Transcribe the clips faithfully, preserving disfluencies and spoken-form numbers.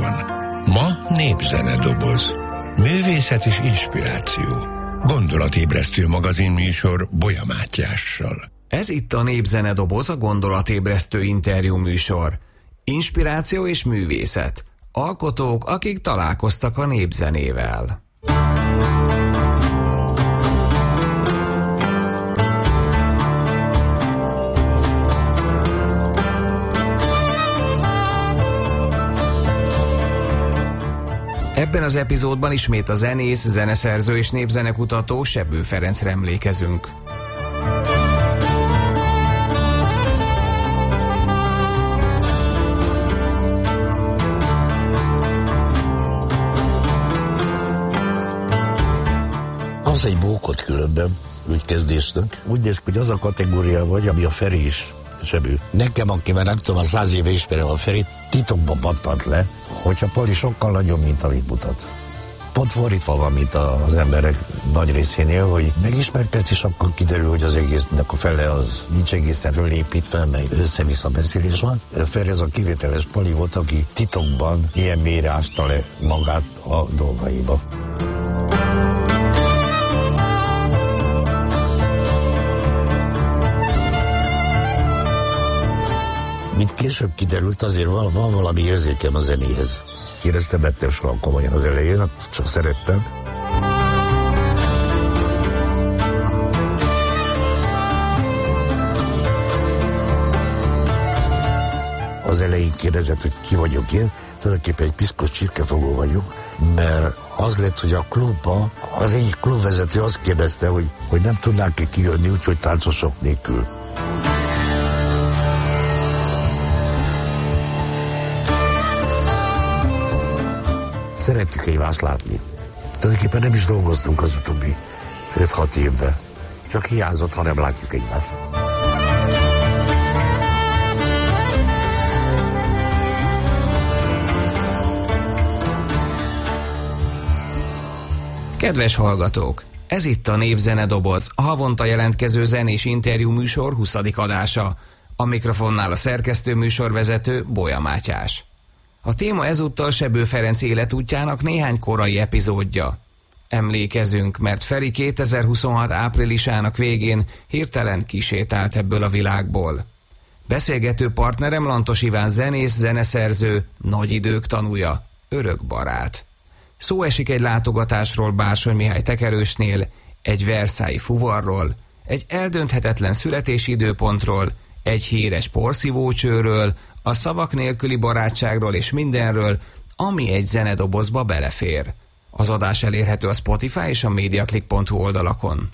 műsorban. Ma népzenedoboz. Művészet és inspiráció. Gondolatébresztő magazin műsor Bolya Mátyással. Ez itt a Népzenedoboz, a gondolatébresztő interjú műsor. Inspiráció és művészet. Alkotók, akik találkoztak a népzenével. Ebben az epizódban ismét a zenész, zeneszerző és népzenekutató Sebő Ferencre emlékezünk. Az egy bókot különben, úgy kezdésnek. Úgy néz ki, hogy az a kategória vagy, ami a Feri is, Sebő. Nekem, aki már nem tudom, a száz éve ismerem a Ferit, titokban pattant le, hogyha Pali sokkal nagyobb, mint amit mutat. Pont fordítva van, mint az emberek nagy részénél, hogy megismerkedsz, és akkor kiderül, hogy az egésznek a fele az nincs egészen fölépítve, meg össze-vissza beszélés van. Feri az a kivételes Pali volt, aki titokban ilyen mélyre ásta le magát a dolgaiba. Mint később kiderült, azért van, van valami érzékem a zenéhez. Kérdeztem, vettem soha komolyan az elején, csak szerettem. Az elején kérdezett, hogy ki vagyok én, tulajdonképpen egy piszkos csirkefogó vagyok, mert az lett, hogy a klubban az egyik klubvezető azt kérdezte, hogy, hogy nem tudnánk-e kijönni úgy, hogy táncosok nélkül. Szerettük egymást látni. Tulajdonképpen nem is dolgoztunk az utóbbi öt-hat évben. Csak hiányzott, ha nem látjuk egymást. Kedves hallgatók! Ez itt a Népzenedoboz, a havonta jelentkező zenés interjú műsor huszadik adása. A mikrofonnál a szerkesztő műsorvezető Bolya Mátyás. A téma ezúttal Sebő Ferenc életútjának néhány korai epizódja. Emlékezünk, mert Feri kétezer-huszonhat áprilisának végén hirtelen kisétált ebből a világból. Beszélgető partnerem Lantos Iván zenész, zeneszerző, nagy idők tanúja, örök barát. Szó esik egy látogatásról Bársony Mihály tekerősnél, egy versailles fuvarról, egy eldönthetetlen születési időpontról, egy híres porszívócsőről, a szavak nélküli barátságról és mindenről, ami egy zenedobozba belefér. Az adás elérhető a Spotify és a mediaclick pont hu oldalakon.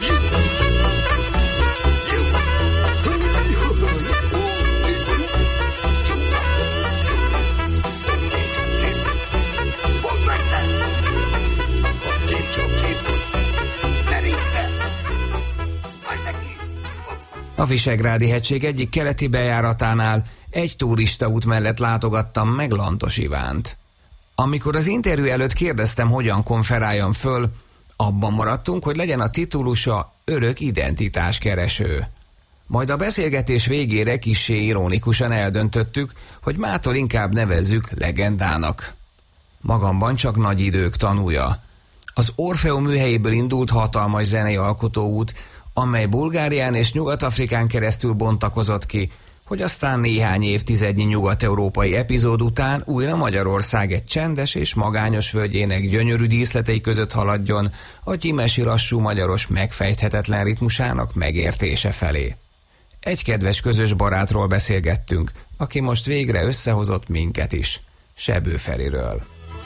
A Visegrádi-hegység egyik keleti bejáratánál egy turistaút mellett látogattam meg Lantos Ivánt. Amikor az interjú előtt kérdeztem, hogyan konferáljon föl, abban maradtunk, hogy legyen a titulusa örök identitáskereső. Majd a beszélgetés végére kissé ironikusan eldöntöttük, hogy mától inkább nevezzük legendának. Magamban csak nagy idők tanúja. Az Orfeum műhelyéből indult hatalmas zenei alkotóút, amely Bulgárián és Nyugat-Afrikán keresztül bontakozott ki, hogy aztán néhány évtizednyi nyugat-európai epizód után újra Magyarország egy csendes és magányos völgyének gyönyörű díszletei között haladjon a gyimesi lassú magyaros megfejthetetlen ritmusának megértése felé. Egy kedves közös barátról beszélgettünk, aki most végre összehozott minket is, Sebő Feriről.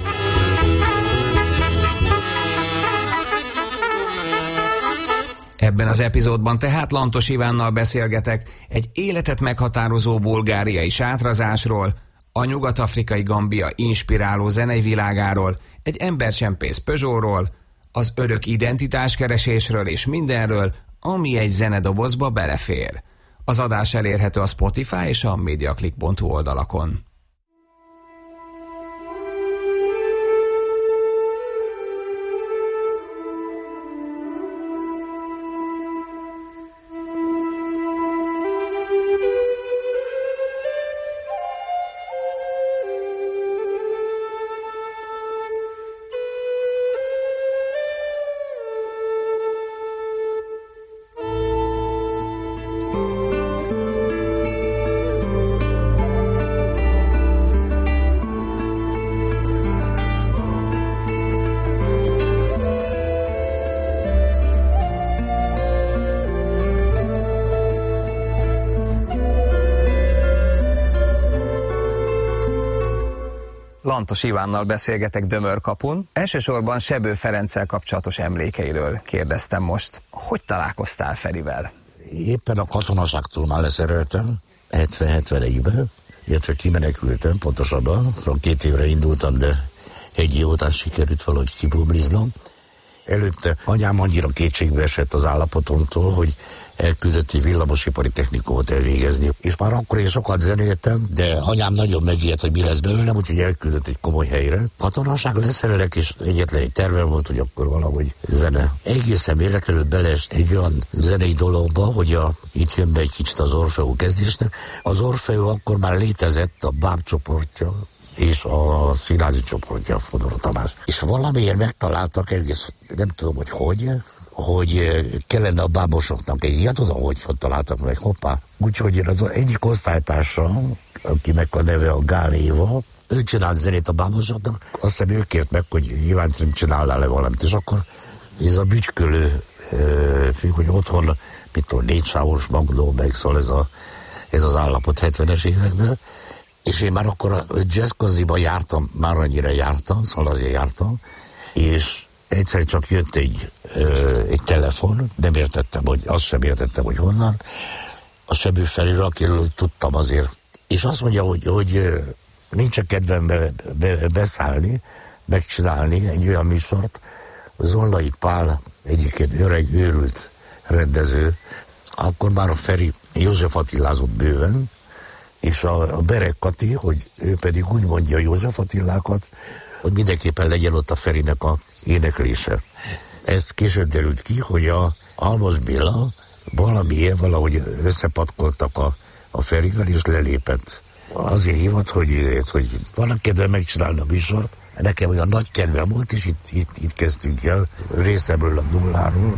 Ebben az epizódban tehát Lantos Ivánnal beszélgetek egy életet meghatározó bulgáriai sátrazásról, a nyugat-afrikai Gambia inspiráló zenei világáról, egy embercsempész Peugeotról, az örök identitáskeresésről és mindenről, ami egy zenedobozba belefér. Az adás elérhető a Spotify és a mediaclick pont hu oldalakon. Lantos Ivánnal beszélgetek Dömörkapun. Elsősorban Sebő Ferenccel kapcsolatos emlékeiről kérdeztem most. Hogy találkoztál Ferivel? Éppen a katonaságtól már leszereltem, hetven-hetvenegyben, illetve kimenekültem, pontosabban, szóval két évre indultam, de egy év után sikerült valahogy kibumliznom. Előtte anyám annyira kétségbe esett az állapotomtól, hogy elküldött egy villamosipari technikumot elvégezni. És már akkor én sokat zenéltem, de anyám nagyon megijedt, hogy mi lesz belőlem, úgyhogy elküldött egy komoly helyre. Katonaság leszerelek, és egyetlen egy tervem volt, hogy akkor valahogy zene. Egészen véletlenül beleest egy olyan zenei dologba, hogy a, itt jön be egy kicsit az Orfeó kezdésnek. Az Orfeó akkor már létezett, a báb csoportja, és a színházi csoportja, Fodor Tamás. És valamiért megtaláltak, egész nem tudom, hogy hogy, hogy kellene a bábosoknak egy, ja tudom, hogy hogy találtak meg, hoppá. Úgyhogy az egyik osztálytársam, akinek a neve a Gál Éva, ő csinált zenét a bábosoknak, azt hiszem ő kért meg, hogy Iván csinálnál le valamit, és akkor ez a bütykölő, függ, hogy otthon, mit tudom, négy sávos magnó, meg szóval ez, a, ez az állapot hetvenes években. És én már akkor a jazzkaziba jártam, már annyira jártam, szóval azért jártam, és egyszer csak jött egy, ö, egy telefon, nem értettem, hogy azt sem értettem, hogy honnan, a Sebő Feriről, akiről úgy tudtam azért. És azt mondja, hogy, hogy nincs kedvem be, be, beszállni, megcsinálni egy olyan műsort, Zollai Pál egyébként öreg, őrült rendező, akkor már a Feri József Attilázott bőven, és a, a Berek Kati, hogy ő pedig úgy mondja József Attilákat, hogy mindenképpen legyen ott a Ferinek a éneklése. Ezt később derült ki, hogy a Almos Béla valamiért valahogy összepatkoltak a, a Ferivel, és lelépett. Azért hívott, hogy, hogy van kedve megcsinálni a műsort. Nekem olyan nagy kedvem volt, és itt, itt, itt kezdtünk el részemről a nulláról.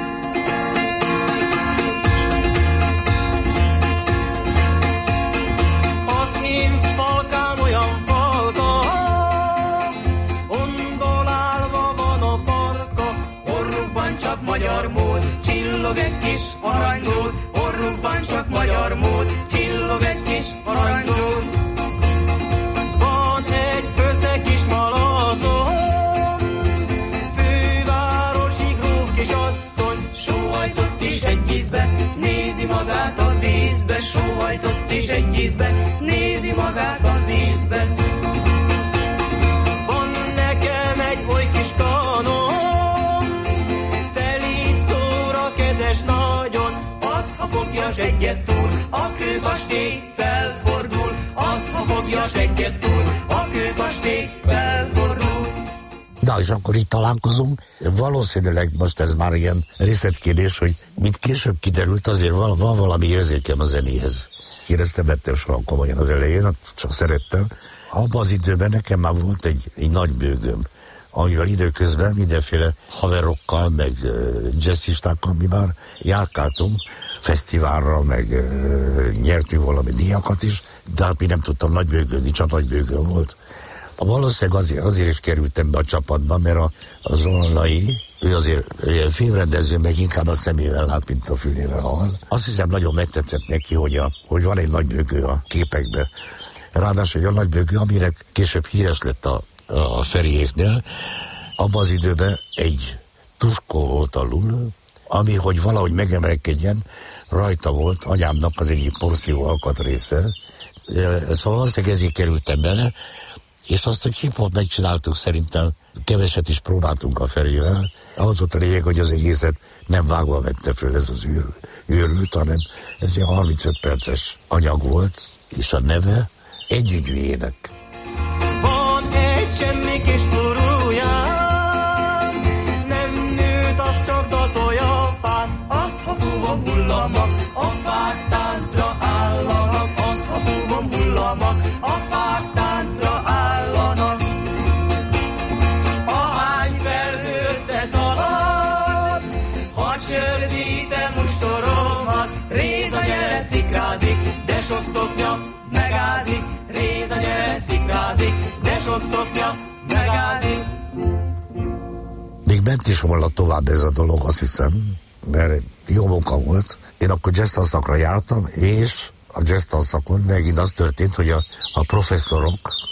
Magyar mód, csillog egy kis aranylód, orrukban csak magyar mód, csillog egy kis aranylód. Van egy össze kis malacom, fővárosi gróf kisasszony, sóhajtott is egy ízbe, nézi magát a vízbe, sóhajtott is egy ízbe, nézi magát a vízbe. Van nekem egy oly kis kanon, nagyon, az, ha fogja segget túl, a kőkastély felfordul, az, ha fogja segget túl, a kőkastély felfordul. Na, és akkor itt találkozunk. Valószínűleg most ez már ilyen részletkérdés, hogy mint később kiderült, azért van, van valami érzékem a zenéhez. Kérdeztem, vettem soha komolyan az elején, csak szerettem. Abban az időben nekem már volt egy, egy nagy bőgöm, amivel időközben mindenféle haverokkal, meg uh, jazzistákkal mi már járkáltunk fesztiválra, meg uh, nyertünk valami díjakat is, de hát mi nem tudtam nagybőgölni, csak nagybőgöm volt. A valószínűleg azért, azért is kerültem be a csapatba, mert a, a Zollai, ő azért ő filmrendező, meg inkább a szemével lát, mint a fülével hall. Azt hiszem, nagyon megtetszett neki, hogy, a, hogy van egy nagybőgő a képekben. Ráadásul egy a nagybőgő, amire később híres lett a a Feriéknél, abban az időben egy tuskó volt alul, ami, hogy valahogy megemelkedjen, rajta volt anyámnak az egyik porszívó alkatrésze. Szóval valószínűleg ezért kerültem bele, és azt, hogy hip-hop megcsináltuk, szerintem keveset is próbáltunk a Ferivel. Az volt a lényeg, hogy az egészet nem vágva vette föl ez az űr, űrült, hanem ez egy harmincöt perces anyag volt, és a neve Együgyű ének. Semmi kis furuján, nem nőtt, az csak datolja a fát, azt, ha fúvom hullamak, a fák táncra állanak, azt, ha fúvom hullamak, a fák táncra állanak. S ahány felhő összeszalad, ha csördítem soromat, Réza gyere szikrázik, de sok szoknya megázik, Réza gyere szikrázik, de sok szoknya megázik. Még ment is volna tovább ez a dolog, azt hiszem, mert jó munka volt. Én akkor jazztanszakra jártam, és a jazztanszakon megint az történt, hogy a, a professzorok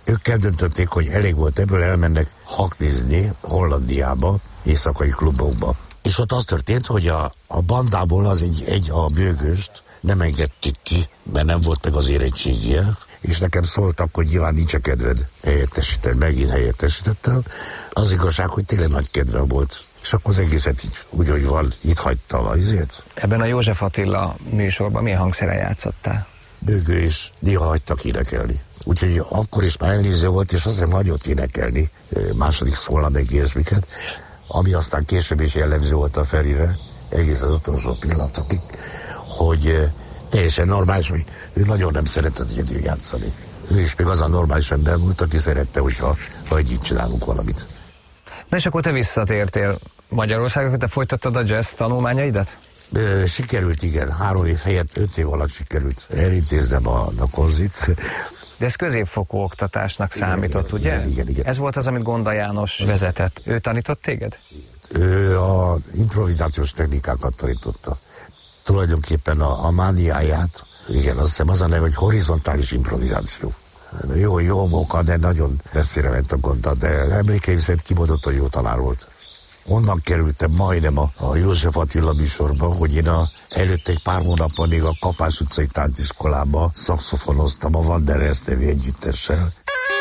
Ők eldöntötték, hogy elég volt ebből, elmennek haknizni Hollandiába, éjszakai klubokba. És ott az történt, hogy a, a bandából az egy, egy a bőgőst nem engedték ki, mert nem volt meg az érettségie, és nekem szóltak, hogy nyilván nincs a kedved helyettesíteni, megint helyettesítettem. Az igazság, hogy tényleg nagy kedvem volt. És akkor az egészet így, úgy, hogy van, itt hagytam azért. Ebben a József Attila műsorban milyen hangszeren játszottál? Bőgő és néha hagytak énekelni. Úgyhogy akkor is már elnéző volt, és azt hiszem hagyott énekelni második szóla meg ilyesmiket, ami aztán később is jellemző volt a Ferire, egész az utolsó pillanatokig, hogy teljesen normális, hogy ő nagyon nem szeretett egyedül játszani. Ő is még az a normális ember volt, aki szerette, hogyha majd így csinálunk valamit. Na és akkor te visszatértél Magyarországra, te folytattad a jazz tanulmányaidat? Ö, sikerült, igen. Három év helyett öt év alatt sikerült elintéznem a, a konzit. De ez középfokú oktatásnak igen, számított, igen, ugye? Igen, igen, igen. Ez volt az, amit Gonda János vezetett. Ő tanított téged? Ő a improvizációs technikákat tanította. Tulajdonképpen a, a mániáját, igen, azt hiszem az a neve, hogy horizontális improvizáció. Jó, jó móka, de nagyon messzire ment a Gonda, de emlékeim szerint kimondottan jó tanár volt. Onnan kerültem majdnem a, a József Attila műsorba, hogy én a, előtt egy pár hónappal még a Kapás utcai tánciskolába szaxofonoztam a Wanderers nevű együttessel.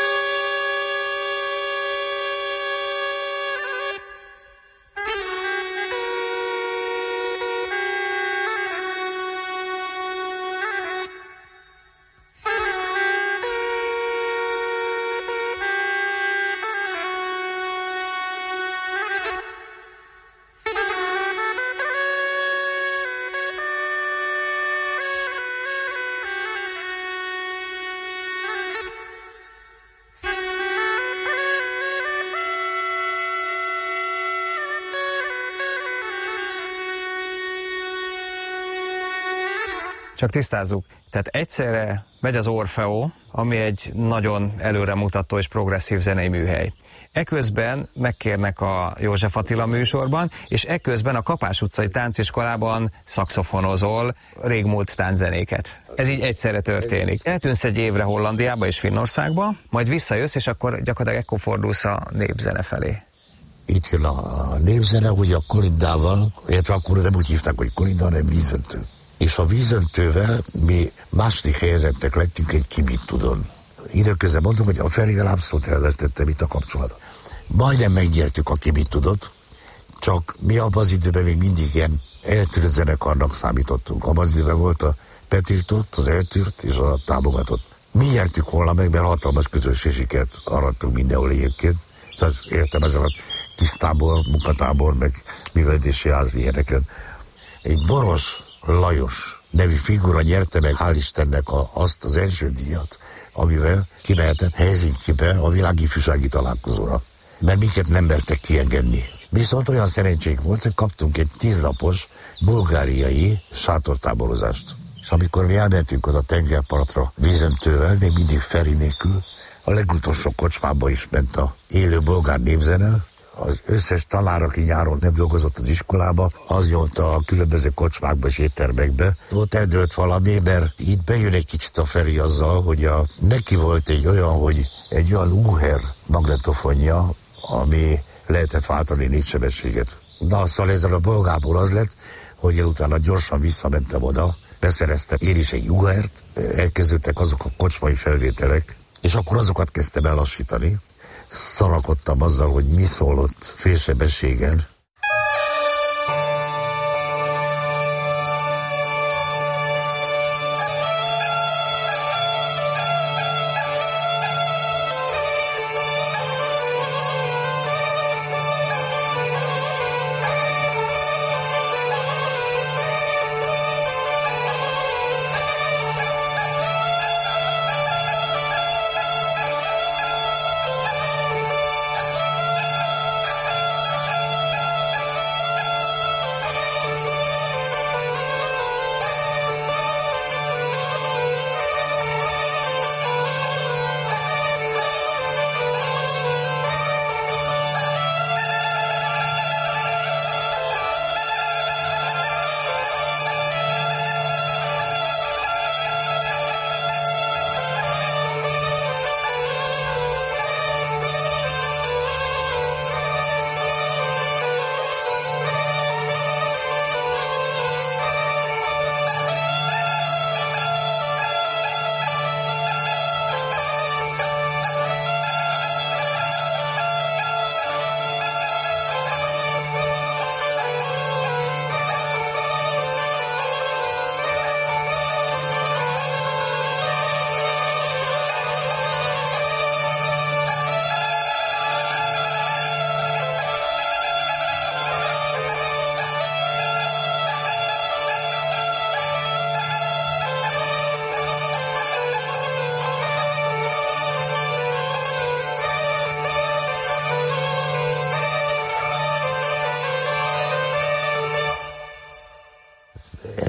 Csak tisztázzuk, tehát egyszerre megy az Orfeó, ami egy nagyon előremutató és progresszív zenei műhely. Eközben megkérnek a József Attila műsorban, és eközben a Kapás utcai tánciskolában szaxofonozol régmúlt tánczenéket. Ez így egyszerre történik. Eltűnsz egy évre Hollandiába és Finnországba, majd visszajössz, és akkor gyakorlatilag ekkor fordulsz a népzene felé. Itt jön a népzene, ugye a kolindával, illetve akkor nem úgy hívták, hogy kolinda, hanem vízöntő. És a vízöntővel mi második helyezettek lettünk egy Ki mit tudon. Időközben mondom, hogy a Ferivel abszolút elvesztettem itt a kapcsolatot. Majdnem megnyertük a Ki mit tudott, csak mi abban az időben még mindig ilyen eltűrt zenekarnak számítottunk. Abban az időben volt a betiltott, az eltűrt és a támogatott. Mi nyertük volna meg, mert hatalmas közösség sikert arattunk mindenhol egyébként. Szóval értem ezzel a tisztábor, munkatábor, meg művelődési ház ilyeneken. Egy Boros Lajos nevű figura nyerte meg, hál' Istennek a, azt az első díjat, amivel kimehetett Helsinkibe a világ ifjúsági találkozóra. Mert minket nem mertek kiengedni. Viszont olyan szerencsénk volt, hogy kaptunk egy tíznapos bulgáriai sátortáborozást. És amikor mi elmentünk oda tengerpartra vízöntővel, még mindig Feri nélkül, a legutolsó kocsmába is ment a élő bolgár népzene. Az összes tanár, aki nyáron nem dolgozott az iskolába, az nyomta a különböző kocsmákba és éttermekbe. Ott eldőlt valami, mert itt bejön egy kicsit a Feri azzal, hogy a, neki volt egy olyan, hogy egy olyan Uher magnetofonja, ami lehetett váltani négy sebességet. Na, szóval ezzel a bolgából az lett, hogy én utána gyorsan visszamentem oda, beszereztem én is egy Uhert, elkezdődtek azok a kocsmai felvételek, és akkor azokat kezdtem elassítani. Szarakodtam azzal, hogy mi szólott félsebességen.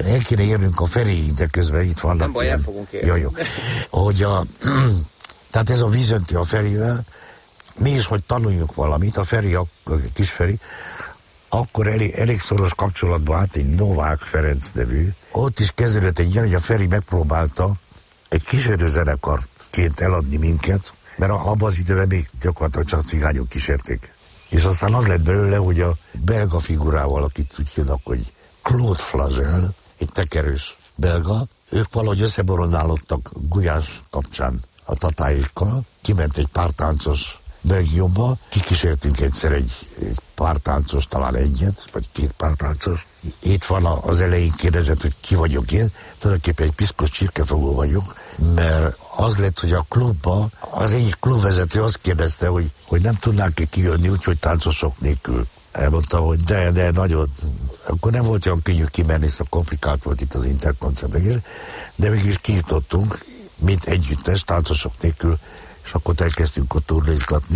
el kéne érnünk a Feriig, de közben itt vannak. Nem baj, ilyen... el fogunk érni. Jó, jó. Hogy a... Tehát ez a vízönti a Ferivel, mi is, hogy tanuljunk valamit, a Feri, a kis Feri, akkor elég, elég szoros kapcsolatban állt egy Novák Ferenc nevű. Ott is kezdődött egy ilyen, hogy a Feri megpróbálta egy kísérőzenekarként eladni minket, mert abban az időben még gyakorlatilag csak cigányok kísérték. És aztán az lett belőle, hogy a belga figurával, akit úgy hívnak, hogy Claude Flagel, egy tekerős belga, ők valahogy összeboronálódtak Gulyás kapcsán a tatáikkal, kiment egy pártáncos Belgiumba, kikísértünk egyszer egy, egy pártáncos, talán egyet, vagy két pártáncos. Itt van az elején kérdezett, hogy ki vagyok én, tulajdonképpen egy piszkos csirkefogó vagyok, mert az lett, hogy a klubba, az egyik klubvezető azt kérdezte, hogy, hogy nem tudnánk-e kijönni úgy, hogy táncosok nélkül. Elmondta, hogy de, de, nagyon. Akkor nem volt olyan könnyű kimenni, szóval komplikált volt itt az interkoncertek, de mégis kijutottunk, mint együttes, táncosok nélkül, és akkor elkezdtünk ott turnézgatni.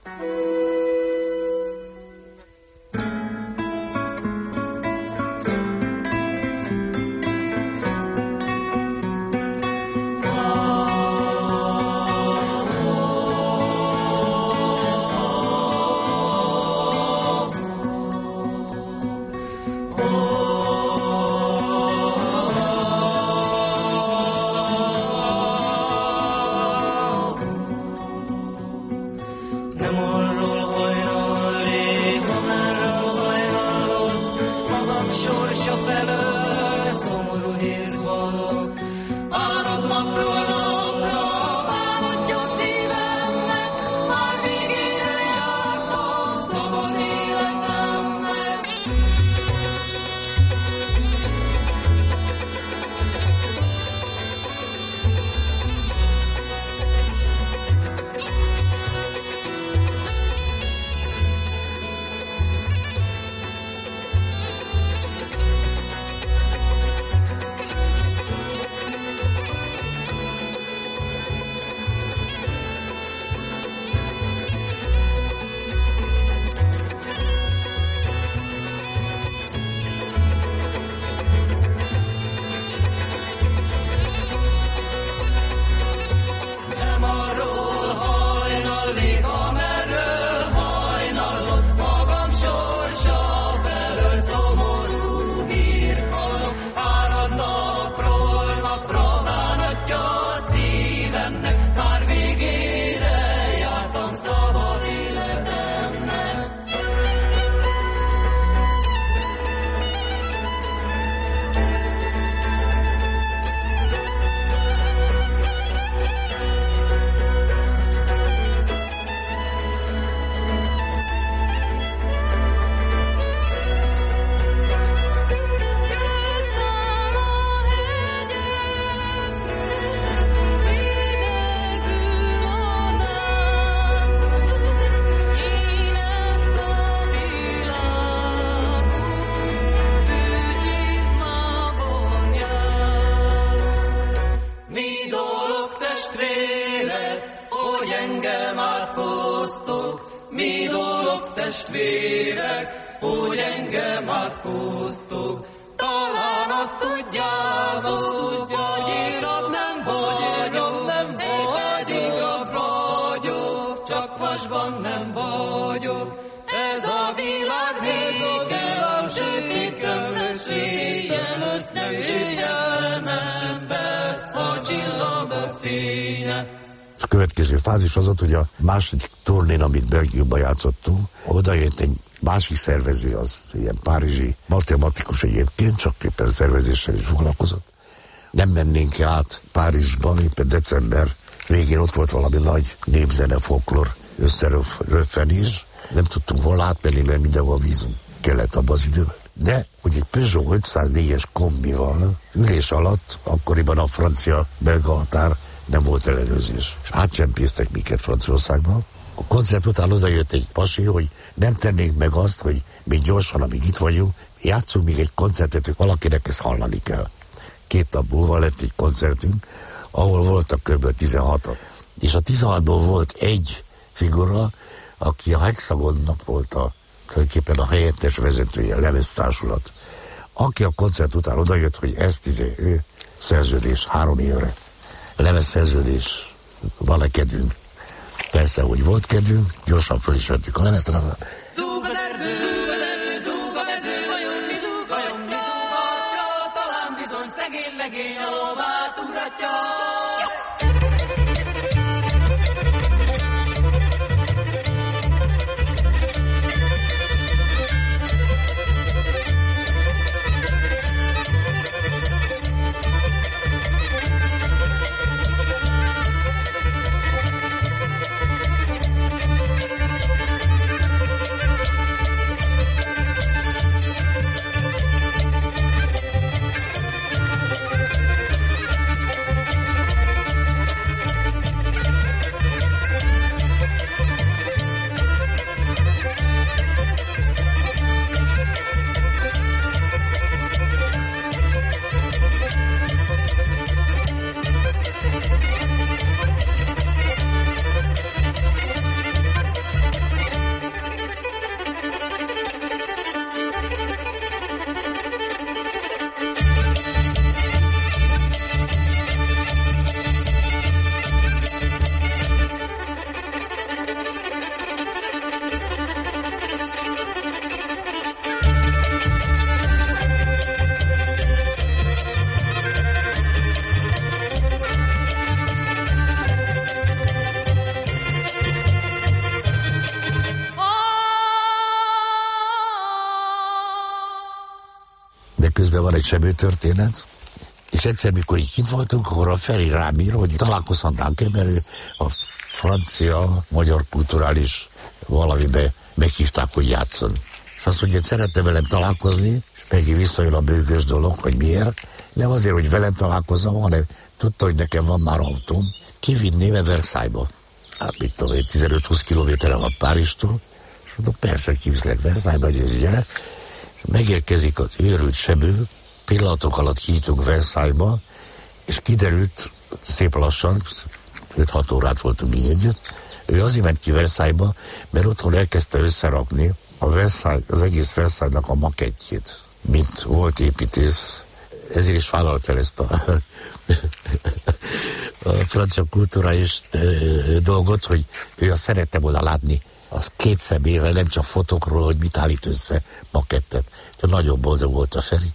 A következő fázis az ott, hogy a második turnén, amit Belgiumban játszottunk, oda jött egy másik szervező, az ilyen párizsi matematikus egyébként, csak éppen szervezéssel is foglalkozott. Nem mennénk át Párizsban, éppen december végén ott volt valami nagy népzene, folklor összeröffenés. Nem tudtunk volna átmenni, mert mindenhol vízum kellett abban az időben. De, hogy egy Peugeot ötszáznégyes kombival ülés alatt, akkoriban a francia-belga határ nem volt ellenőrzés. És átcsempésztek minket Franciaországba. A koncert után odajött egy pasi, hogy nem tennénk meg azt, hogy még gyorsan, amíg itt vagyunk, játszunk még egy koncertet, hogy valakinek ezt hallani kell. Két nap múlva lett egy koncertünk, ahol voltak kb. tizenhatan. És a tizenhatból volt egy figura, aki a Hexagonnak volt a, tulajdonképpen a helyettes vezetője, lemeztársulat. Aki a koncert után odajött, hogy ezt izé, ő, szerződés három évre, lemez szerződés, van-e kedvünk? Persze, hogy volt kedvünk, gyorsan föl is vettük a lemezt. Zúg az erdő, zúg az erdő, zúg a mező, vajon mi zúg, vajon mi zúgatja, talán bizony szegény legény a lovát ugratja. Közben van egy sebő történet, és egyszer, mikor így kint voltunk, akkor a Feri rám ír, hogy találkozhatnánk-e, mert ő a francia, magyar kulturális valamibe meghívták, hogy játszon. És azt mondja, hogy szeretne velem találkozni, és megint visszajön a bőgős dolog, hogy miért. Nem azért, hogy velem találkozzam, hanem tudta, hogy nekem van már autóm. Kivinném Versailles-ba. Hát mit tudom én, tizenöt-húsz kilométerre van Párizstól. És mondom, persze kiviszlek Versailles-ba, hogy gyere. Megérkezik az őrült sebő, pillanatok alatt kijutunk Versailles-ba, és kiderült szép lassan, öt-hat órát voltunk így együtt, ő azért ment ki Versailles-ba, mert otthon elkezdte összerakni a Versailles, az egész Versailles-nak a makettjét, mint volt építész. Ezért is vállalt el ezt a, a francia kulturális dolgot, hogy ő azt szerette volna látni, az két szemével, nem csak fotókról, hogy mit állít össze makettet. De nagyon boldog volt a Feri.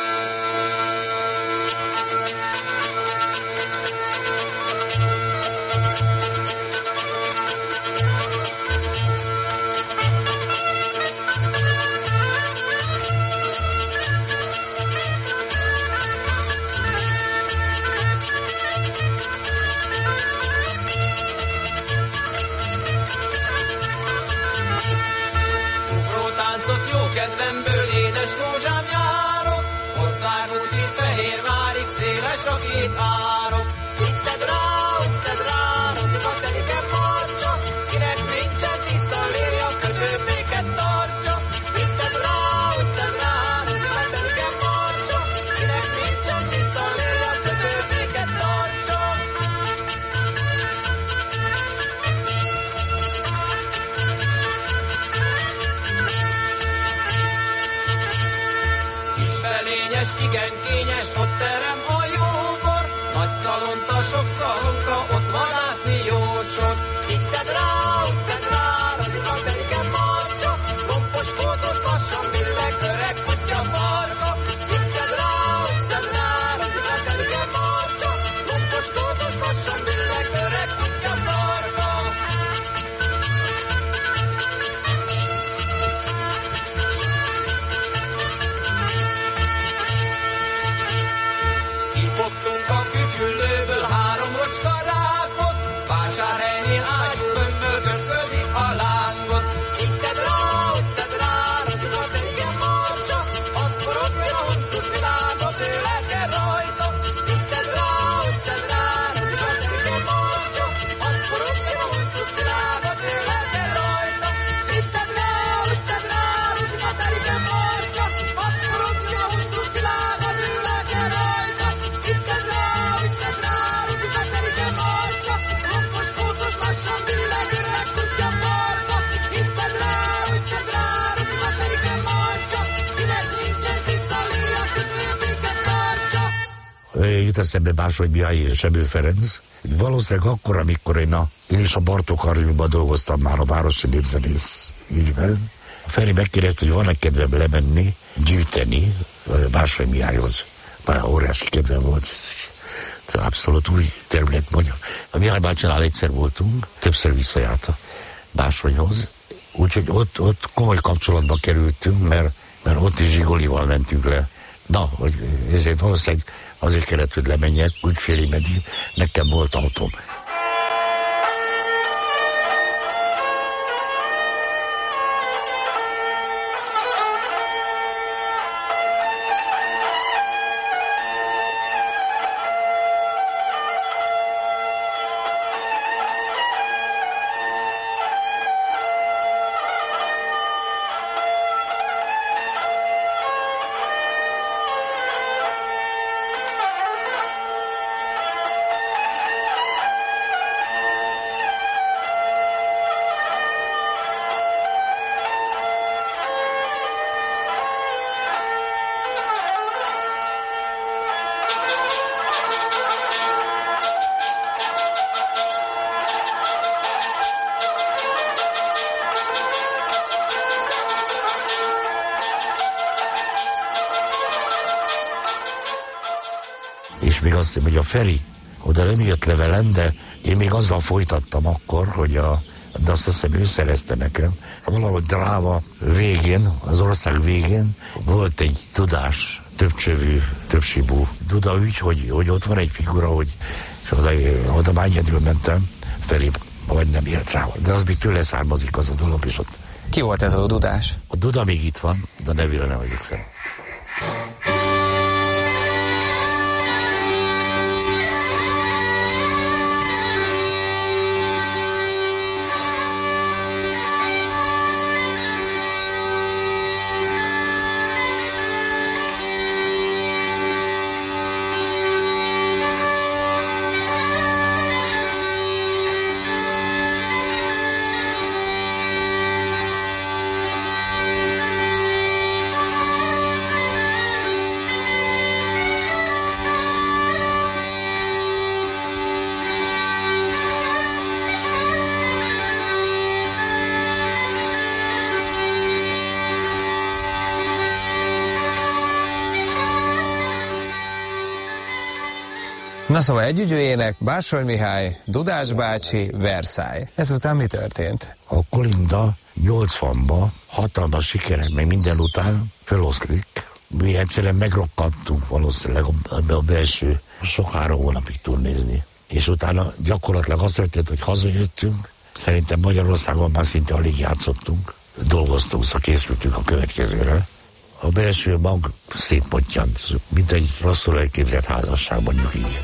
Igen kényes, ott terem a jóbor, nagy szalonta, sok szalonka, ott vadászni jósor. Itted rá, itted rá, razik a teriken marcsa, lompos, kótos, lassan billeg, öreg kutya farka. Itted rá, itted rá, razik a teriken marcsa, lompos, kótos, lassan billeg, öreg kutya farka. jut eszembe Bársony Mihály és Sebő Ferenc. Valószínűleg akkor, amikor én, a, én is a Bartók Aranyúban dolgoztam már a városi népzenész ügyben. A Feri megkérdezte, hogy van-e kedvem lemenni, gyűjteni Bársony Mihályhoz. Már óriási kedvem volt. Abszolút új terület mondja. A Mihály bácsinál egyszer voltunk, többször visszajárt a Bársonyhoz. Úgyhogy ott, ott komoly kapcsolatba kerültünk, mert, mert ott is Zsigolival mentünk le. Na, hogy ezért valószínűleg azért kellett, hogy lemenjek, úgy félig, mert nekem volt autóm. És még azt hiszem, hogy a Feri oda nem jött le velem, de én még azzal folytattam akkor, hogy a, de azt hiszem ő szerezte nekem. Valahogy Dráva végén, az ország végén volt egy tudás, többcsövű, többsibú Duda ügy, hogy, hogy ott van egy figura, hogy és oda, oda már egyedül mentem, Feri vagy nem ért rá, de az még tőle származik az a dolog, és ott. Ki volt ez a Dudás? A Duda még itt van, de nevére nem emlékszem. Na szóval együgyűjének, Bársony Mihály, Dudás bácsi, Versailles. Ezután mi történt? A Kolinda nyolcvanban hatalmas sikerek, meg minden után feloszlik. Mi egyszerűen megrokkantunk valószínűleg a, a belső sok-három hónapig turnézni. És utána gyakorlatilag azt történt, hogy hazajöttünk. Szerintem Magyarországon már szinte alig játszottunk. Dolgoztunk, szóval készültünk a következőre. A belső mag szétpottyant, mint egy rosszul elképzelt házasságban, mondjuk így.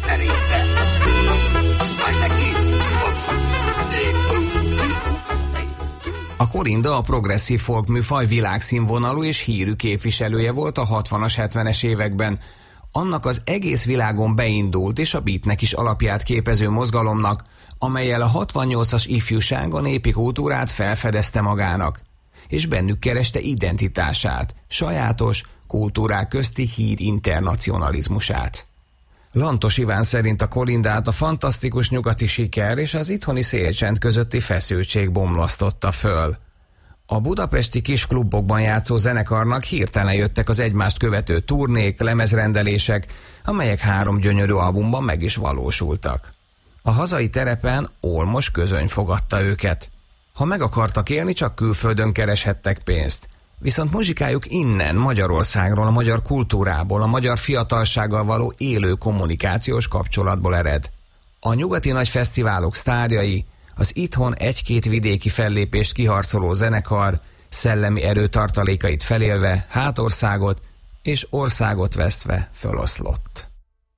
A Kolinda a progresszív folk műfaj világszínvonalú és hírű képviselője volt a hatvanas, hetvenes években. Annak az egész világon beindult és a beatnek is alapját képező mozgalomnak, amellyel a hatvannyolcas ifjúság a népi kultúrát felfedezte magának, és bennük kereste identitását, sajátos, kultúrák közti híd internacionalizmusát. Lantos Iván szerint a Kolindát a fantasztikus nyugati siker és az itthoni szélcsend közötti feszültség bomlasztotta föl. A budapesti kis klubokban játszó zenekarnak hirtelen jöttek az egymást követő turnék, lemezrendelések, amelyek három gyönyörű albumban meg is valósultak. A hazai terepen olmos közöny fogadta őket. Ha meg akartak élni, csak külföldön kereshettek pénzt. Viszont muzsikájuk innen, Magyarországról, a magyar kultúrából, a magyar fiatalsággal való élő kommunikációs kapcsolatból ered. A nyugati nagy fesztiválok sztárjai, az itthon egy-két vidéki fellépést kiharcoló zenekar szellemi erőtartalékait felélve hátországot és országot vesztve föloszlott.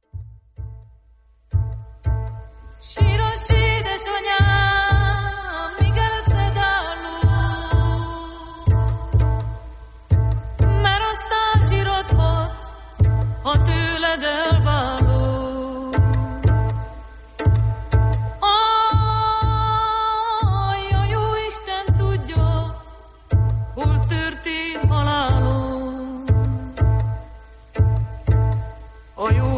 Síros édesanyám, míg előtted állunk, mert aztán sírodhatsz, ha tőled elválunk. Aj, a jó Isten tudja, hol történt halálunk. A jó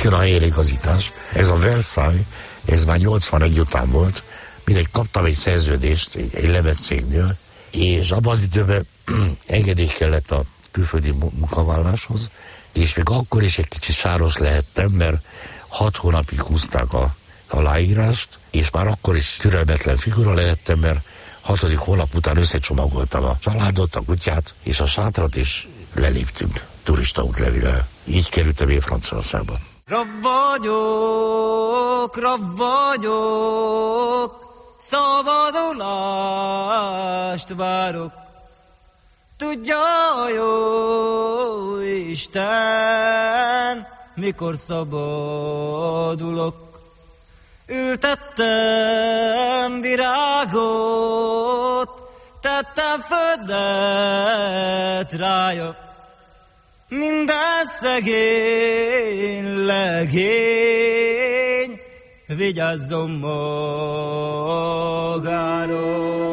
jön a helyreigazítás. Ez a Versailles, ez már nyolcvanegy után volt, mindegy, kaptam egy szerződést egy, egy lemezcégnél, és abban az időben engedély kellett a külföldi munkavállaláshoz, és még akkor is egy kicsit sáros lehettem, mert hat hónapig húzták a aláírást, és már akkor is türelmetlen figura lehettem, mert hatodik hónap után összecsomagoltam a családot, a kutyát, és a sátrat, és leléptünk turista útlevéllel. Így kerültem én Franciaországba. Rab vagyok, rab vagyok, szabadulást várok. Tudja, jó Isten, mikor szabadulok. Ültettem virágot, tettem földet rája. Minden szegény legény, vigyázzon magáról.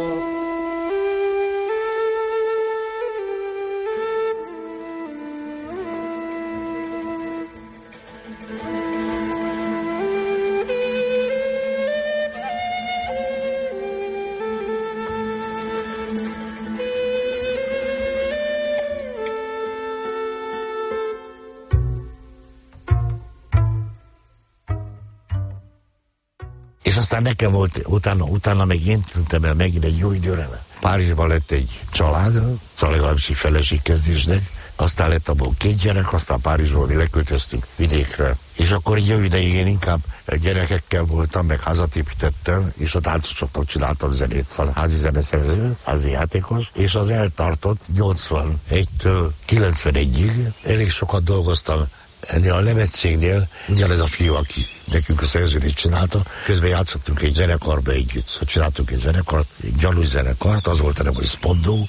És aztán nekem volt, utána, utána meg én tűntem el megint egy jó időre. Párizsban lett egy család, szóval legalábbis egy feleségkezdésnek, aztán lett abból két gyerek, aztán Párizsból leköltöztünk vidékre. És akkor egy jó ideig én inkább gyerekekkel voltam, meg házat építettem, és a táncosoknak csináltam zenét, házi zeneszerző, házi játékos, és az eltartott nyolcvanegytől kilencvenegyig. Elég sokat dolgoztam ennél a lemezcégnél, ugyanez a fiú, aki nekünk a szerződést csinálta, közben játszottunk egy zenekarba együtt. Szóval csináltunk egy zenekart, egy gyanús zenekart, az volt a neve, hogy Spondó.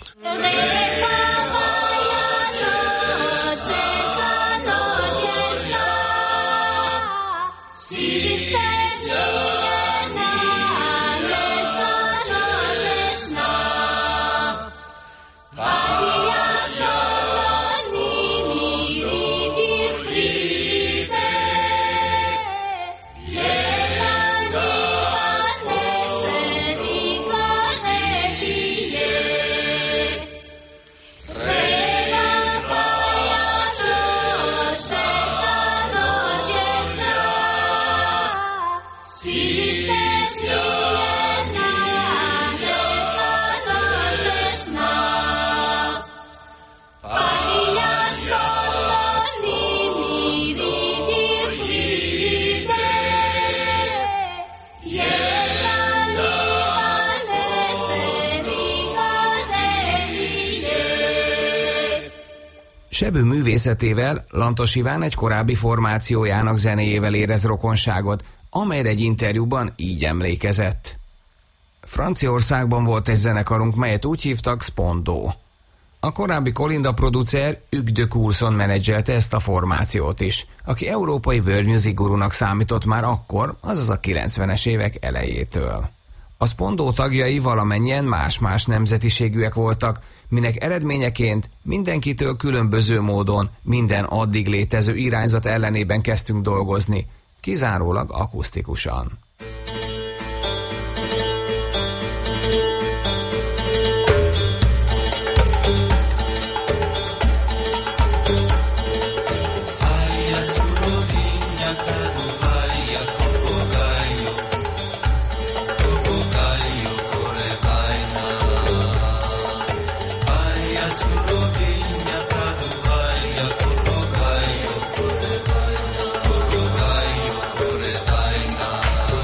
Sebő művészetével Lantos Iván egy korábbi formációjának zenéjével érez rokonságot, amelyre egy interjúban így emlékezett. Franciaországban volt egy zenekarunk, melyet úgy hívtak Spondó. A korábbi Kolinda producer Hugues de Courson menedzselte ezt a formációt is, aki európai world music gurunak számított már akkor, azaz a kilencvenes évek elejétől. A Spondó tagjai valamennyien más-más nemzetiségűek voltak, minek eredményeként mindenkitől különböző módon minden addig létező irányzat ellenében kezdtünk dolgozni, kizárólag akusztikusan. Corre vaina,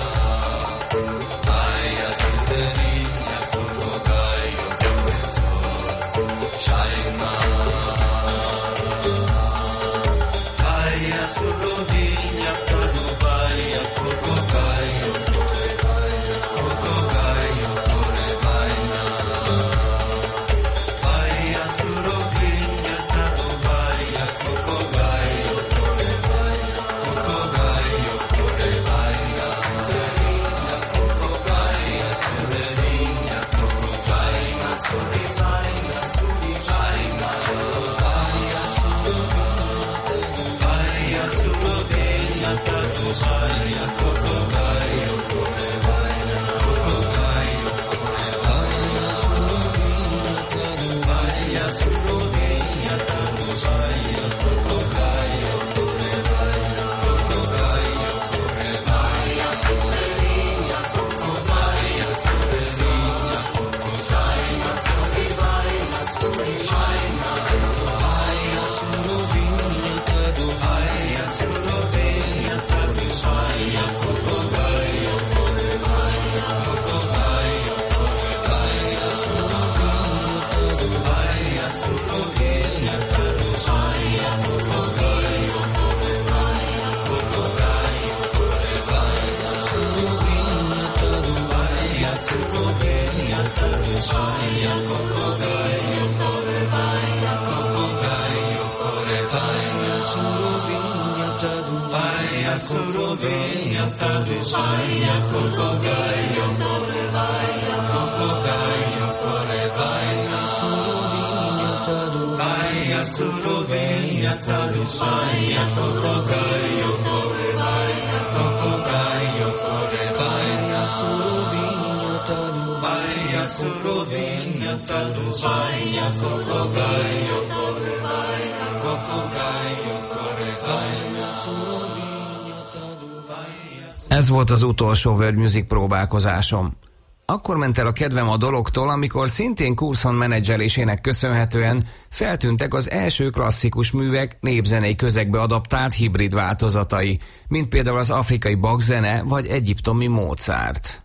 sueña, coco gallo, corre, vaya, coco gallo, corre, vaya, su rovinha tadu, vaya, su rovinha tadu, sueña, coco gallo, corre, vaya, coco gallo, corre, vaya, su rovinha tadu, vaya, su rovinha tadu, sueña, coco gallo, corre, vaya, coco gallo, corre, vaya, su rovinha tadu, vaya, su rovinha tadu, sueña, coco gallo, corre, vaya, coco gallo, corre, vaya, su rovinha tadu, vaya. Ez volt az utolsó World Music próbálkozásom. Akkor ment el a kedvem a dologtól, amikor szintén Coulson menedzselésének köszönhetően feltűntek az első klasszikus művek népzenei közegbe adaptált hibrid változatai, mint például az afrikai Bach-zene vagy egyiptomi Mozart.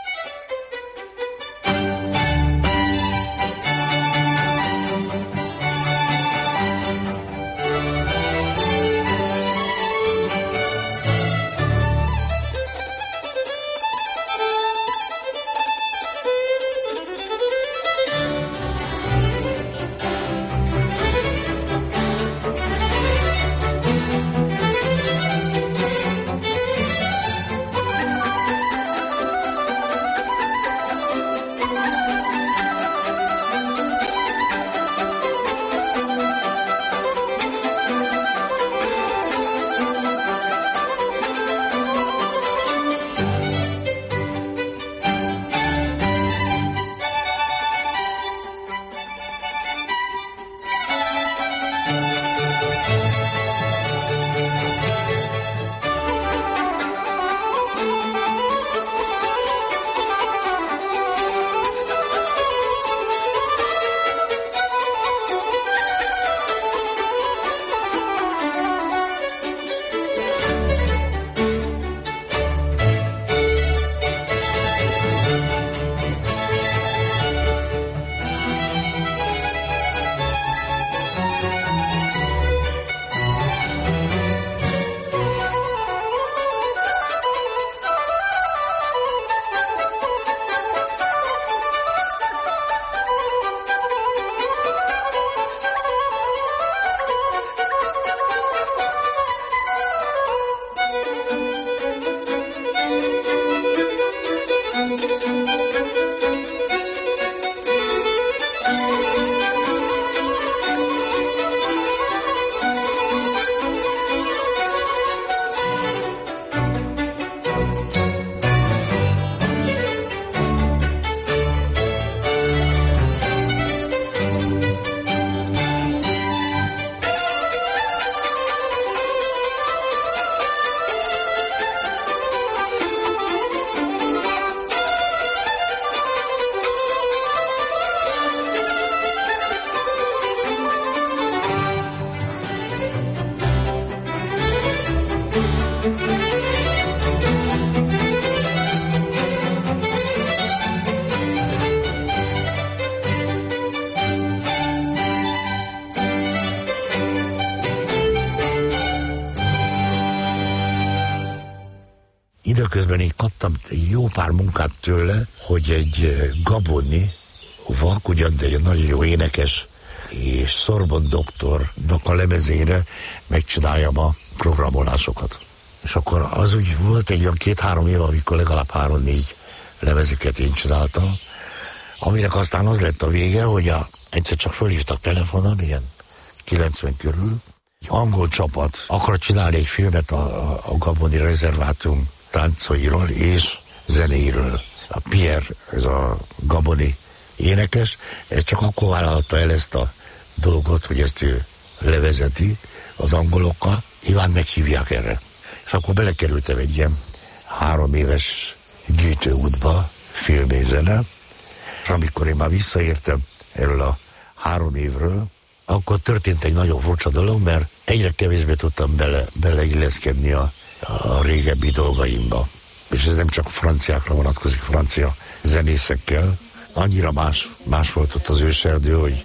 Időközben így kaptam jó pár munkát tőle, hogy egy gaboni vak, ugyan, de egy nagyon jó énekes és Sorbonne doktornak a lemezére megcsináljam a programolásokat. És akkor az úgy volt egy olyan két-három év, amikor legalább három-négy lemezeket én csináltam, aminek aztán az lett a vége, hogy a, egyszer csak fölhívtak telefonon, ilyen kilencven körül, egy angol csapat akar csinálni egy filmet a, a, a gaboni rezervátum táncairól és zenéiről. A Pierre, ez a gaboni énekes, ez csak akkor vállalta el ezt a dolgot, hogy ezt ő levezeti az angolokkal, Iván meghívják erre. És akkor belekerültem egy ilyen három éves gyűjtőútba, filmézene, és amikor én már visszaértem erről a három évről, akkor történt egy nagyon furcsa dolog, mert egyre kevésbé tudtam bele, beleilleszkedni a, a régebbi dolgaimba. És ez nem csak franciákra vonatkozik, francia zenészekkel. Annyira más, más volt ott az őserdő, hogy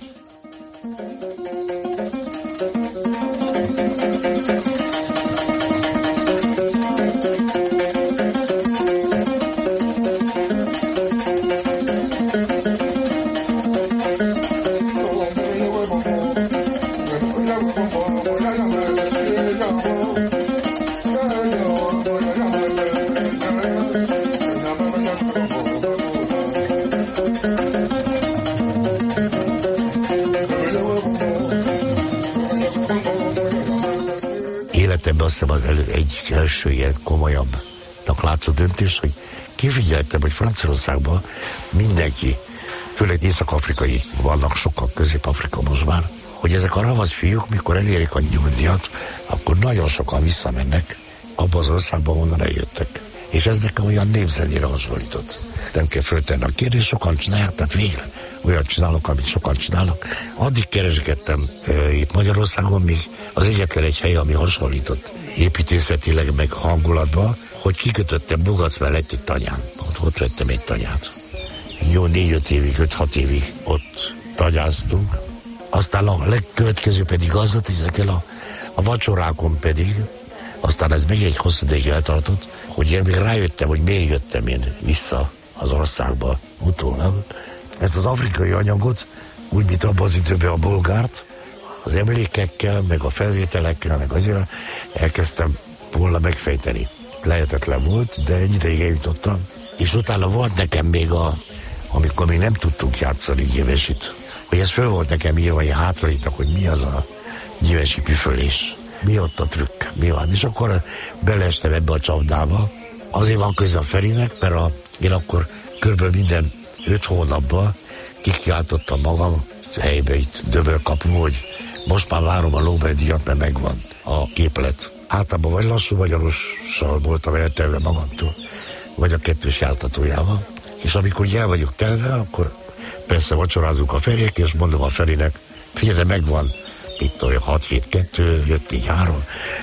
azt hiszem az elő, egy első ilyen komolyabbnak látszó döntés, hogy kifigyeltem, hogy Franciaországban mindenki, főleg észak-afrikai, vannak sokkal, Közép-Afrika most már, hogy ezek a ravasz fiúk, mikor elérik a nyugdíjat, akkor nagyon sokan visszamennek abba az országba, onnan eljöttek. És ez nekem olyan népzenére hasonlított. Nem kell föltenni a kérdést, sokan csinálják, tehát végre olyat csinálok, amit sokan csinálnak. Addig keresgettem e, itt Magyarországon, még az egyetlen egy hely, ami hasonlított építészetileg, meg hangulatban, hogy kikötöttem Bogac mellett egy tanyán. Ott, ott vettem egy tanyát. Jó négy-öt évig, öt-hat évig ott tanyáztunk. Aztán a legkövetkező pedig az volt, ezekkel a, a vacsorákon pedig, aztán ez még egy hosszú ideig eltartott, hogy én még rájöttem, hogy miért jöttem én vissza az országba utólag. Ezt az afrikai anyagot, úgy, mint abban az időben a bolgárt, az emlékekkel, meg a felvételekkel, meg azért elkezdtem volna megfejteni. Lehetetlen volt, de egy ideig eljutottam. És utána volt nekem még a, amikor még nem tudtunk játszani gyívesit, hogy ez föl volt nekem írva, hogy hátraírtak, hogy mi az a gyívesi püfölés. Mi ott a trükk, mi van. És akkor beleestem ebbe a csapdába. Azért van köze a Ferinek, mert a, én akkor körülbelül minden öt hónapban kikiáltottam magam helybe itt Döbörkapu, hogy most már várom a Nobel-díjat, mert megvan a képlet. Általában vagy lassú magyarossal voltam eltelve magamtól, vagy a kettős jártatójával. És amikor el vagyok telve, akkor persze vacsorázunk a Feriek, és mondom a Ferinek, figyelj, megvan, itt olyan hat hét kettő, jött így három.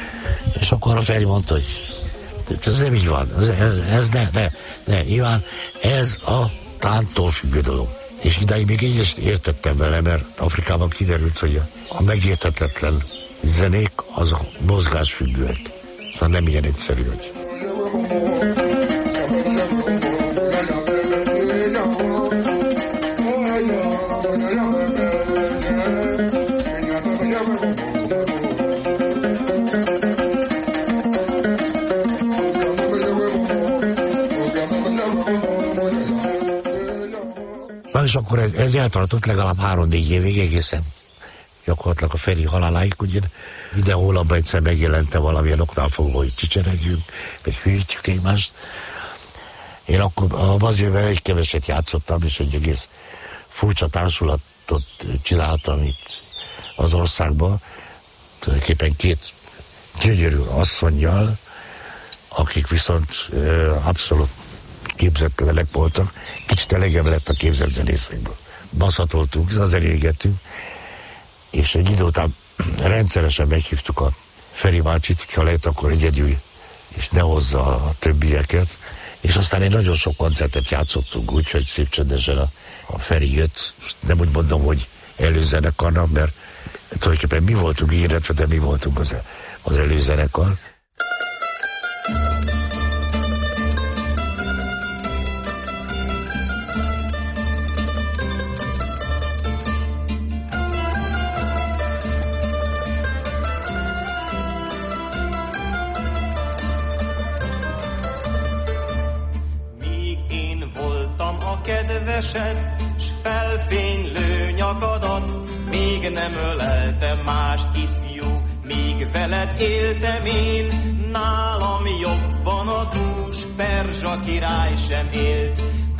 És akkor a Feri mondta, hogy ez nem így van, ez, ez ne, ne, ne, Iván, ez a tánctól függő dolog. És idáig még így is értettem vele, mert Afrikában kiderült, hogy a megérthetetlen zenék azok mozgásfüggőek. Szóval nem ilyen egyszerű, hogy... Na és akkor ez, ez eltartott legalább három-négy évig egészen. Gyakorlatilag a Feri haláláig, ugye minden hónapban egyszer megjelente valamilyen oknál fogva, hogy csicseregjünk, meg hűítjük egymást. Én akkor a bazélben egy keveset játszottam, és egy egész furcsa társulatot csináltam itt az országban. Tulajdonképpen két gyönyörű asszonnyal, akik viszont uh, abszolút képzetlenek voltak. Kicsit elegem lett a képzett zenészekből. Baszatoltunk, zenégettünk, és egy idő után rendszeresen meghívtuk a Feri bácsit, hogyha lehet, akkor egyedül, és ne hozza a többieket. És aztán egy nagyon sok koncertet játszottunk, úgyhogy szép csöndesen a, a Feri jött. Nem úgy mondom, hogy előzenekarnak, mert tulajdonképpen mi voltunk illetve, de mi voltunk az, az előzenekar. S felfénylő nyakadat, még nem öleltem más ifjú, míg veled éltem én, nálam jobban a dús perzsa király sem élt.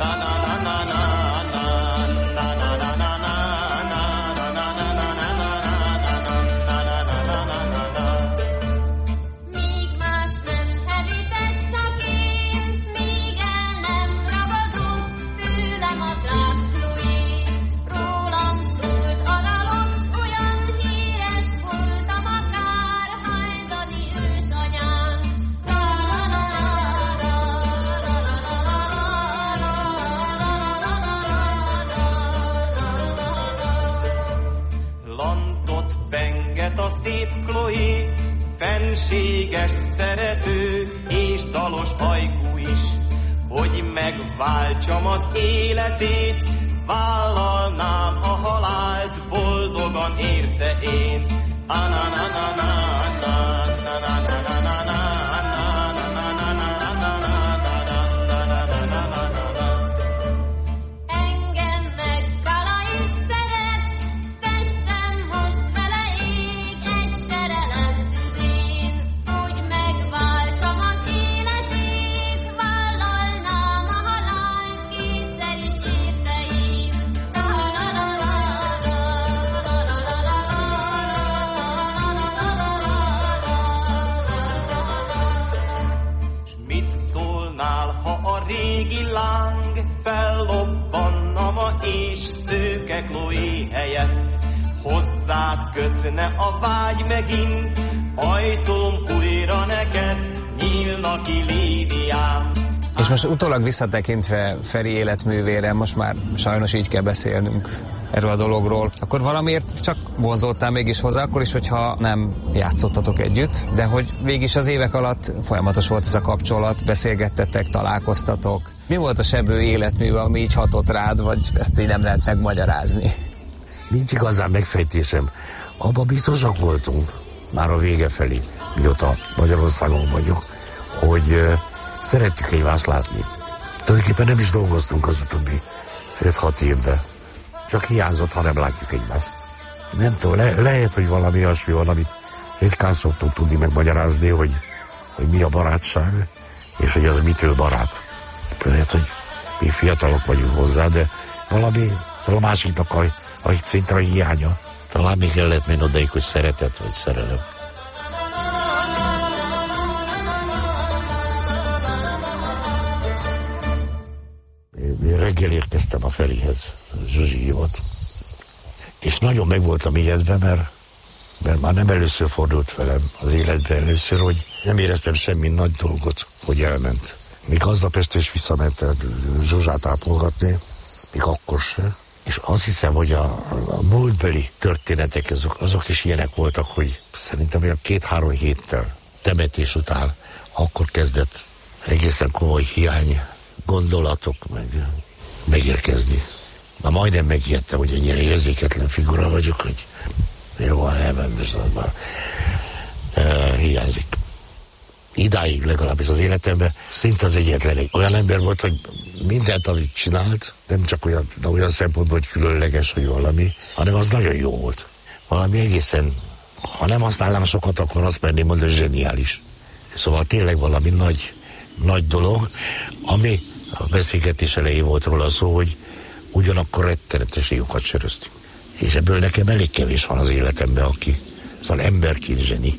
Szép Chloé, fenséges szerető és dalos ajkú is, hogy megváltsam az életét, vállalnám a halált, boldogan érte én. Hogy hozzád kötne a vágy megint, ajtóm újra neked nyílna ki, Lídiám. És most utólag visszatekintve Feri életművére, most már sajnos így kell beszélnünk erről a dologról, akkor valamiért csak vonzódtál mégis hozzá, akkor is, hogyha nem játszottatok együtt, de hogy végig az évek alatt folyamatos volt ez a kapcsolat, beszélgettetek, találkoztatok. Mi volt a sebő életmű, ami így hatott rád, vagy ezt így nem lehet megmagyarázni? Nincs igazán megfejtésem. Abban biztosak voltunk, már a vége felé, mióta Magyarországon vagyok, hogy uh, szerettük egymást látni. Tulajdonképpen nem is dolgoztunk az utóbbi öt-hat évben. Csak hiányzott, ha nem látjuk egymást. Nem tudom, le, lehet, hogy valami olyasmi van, amit ritkán szoktunk tudni megmagyarázni, hogy, hogy mi a barátság, és hogy az mitől barát. Lehet, hogy mi fiatalok vagyunk hozzá, de valami a másiknak a, a szintre a hiánya. Talán még el lehet menni odaig, hogy szeretet vagy szerelem. Én reggel érkeztem a Ferihez, Zsuzsi hívott. És nagyon meg voltam ijedve, mert, mert már nem először fordult velem az életben először, hogy nem éreztem semmi nagy dolgot, hogy elment. Még aznap este is visszament Zsuzsát ápolgatni, még akkor se. És azt hiszem, hogy a, a múltbeli történetek azok, azok is ilyenek voltak, hogy szerintem olyan két-három héttel temetés után akkor kezdett egészen komoly hiány gondolatok meg, megérkezni. Már majdnem megijedtem, hogy ennyire érzéketlen figura vagyok, hogy jó, elment, és már e, hiányzik. Idáig legalábbis az életemben szinte az egyetlen egy olyan ember volt, hogy mindent, amit csinált, nem csak olyan, de olyan szempontból, hogy különleges, hogy valami, hanem az nagyon jó volt. Valami egészen, ha nem használnám sokat, akkor azt merném mondani, hogy zseniális. Szóval tényleg valami nagy, nagy dolog, ami a beszélgetés elején volt róla szó, hogy ugyanakkor rettenetesen jókat söröztünk. És ebből nekem elég kevés van az életemben, aki szóval emberként zseni.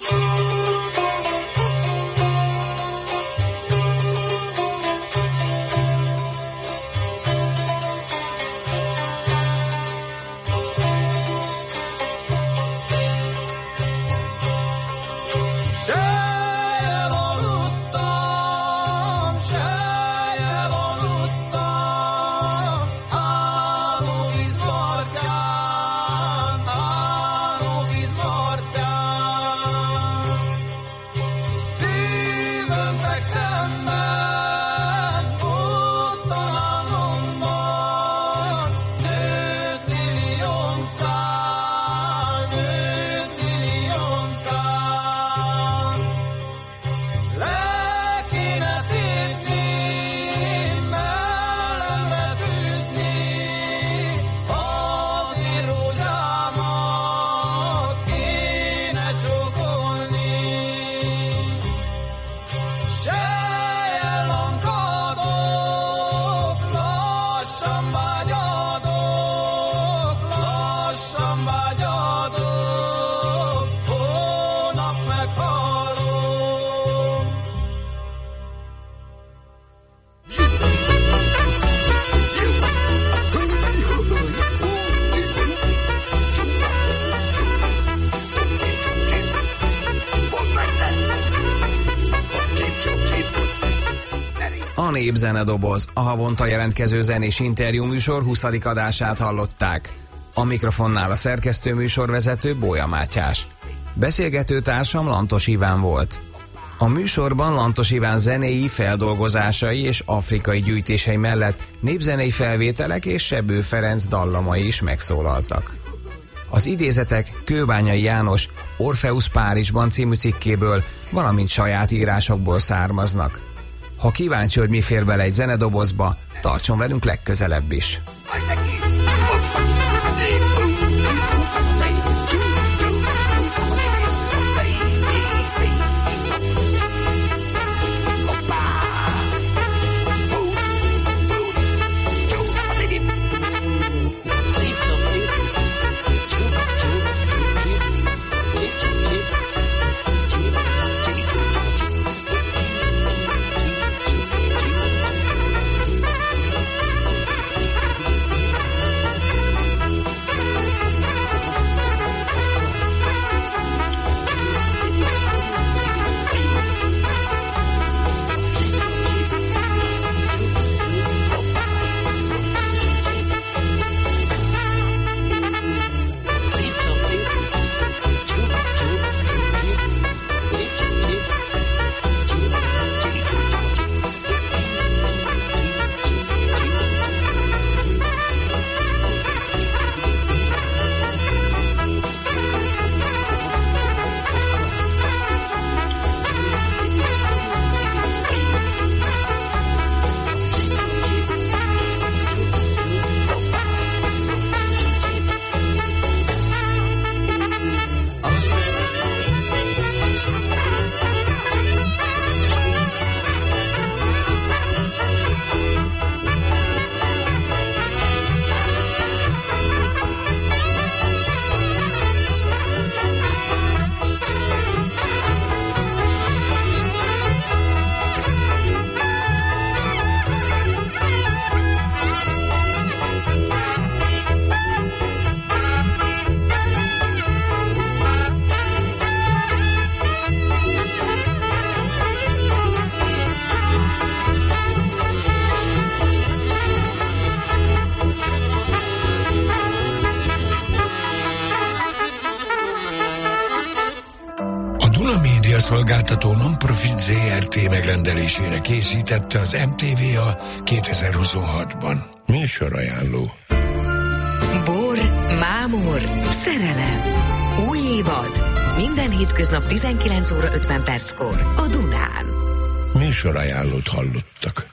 Népzenedoboz, a havonta jelentkező zenés interjú műsor huszadik adását hallották. A mikrofonnál a szerkesztő műsorvezető Bója Mátyás. Beszélgető társam Lantos Iván volt. A műsorban Lantos Iván zenéi feldolgozásai és afrikai gyűjtései mellett népzenei felvételek és Sebő Ferenc dallamai is megszólaltak. Az idézetek Kőbányai János Orfeusz Párizsban című cikkéből, valamint saját írásokból származnak. Ha kíváncsi, hogy mi fér bele egy zenedobozba, tartson velünk legközelebb is. médiaszolgáltató non-profit zé er té megrendelésére készítette az em té vé a kétezer-huszonhatban. Műsorajánló. Bor, mámor, szerelem. Új évad. Minden hétköznap tizenkilenc óra ötven perckor a Dunán. Műsorajánlót hallottak.